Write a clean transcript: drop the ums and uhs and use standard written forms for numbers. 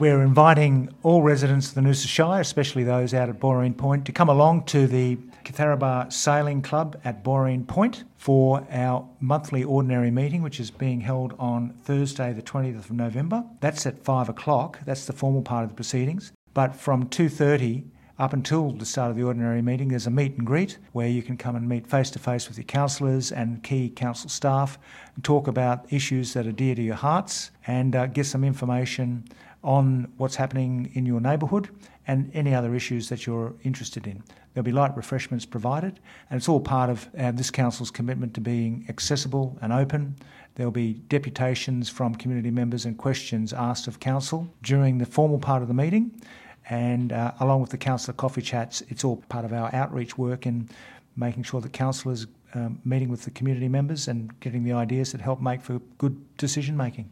We're inviting all residents of the Noosa Shire, especially those out at Boreen Point, to come along to the Catharaba Sailing Club at Boreen Point for our monthly ordinary meeting, which is being held on Thursday the 20th of November. That's at 5 o'clock. That's the formal part of the proceedings. But from 2:30 up until the start of the ordinary meeting, there's a meet and greet where you can come and meet face-to-face with your councillors and key council staff and talk about issues that are dear to your hearts and get some information on what's happening in your neighbourhood and any other issues that you're interested in. There'll be light refreshments provided, and it's all part of this council's commitment to being accessible and open. There'll be deputations from community members and questions asked of council during the formal part of the meeting. And along with the councillor coffee chats, it's all part of our outreach work in making sure that councillors meeting with the community members and getting the ideas that help make for good decision making.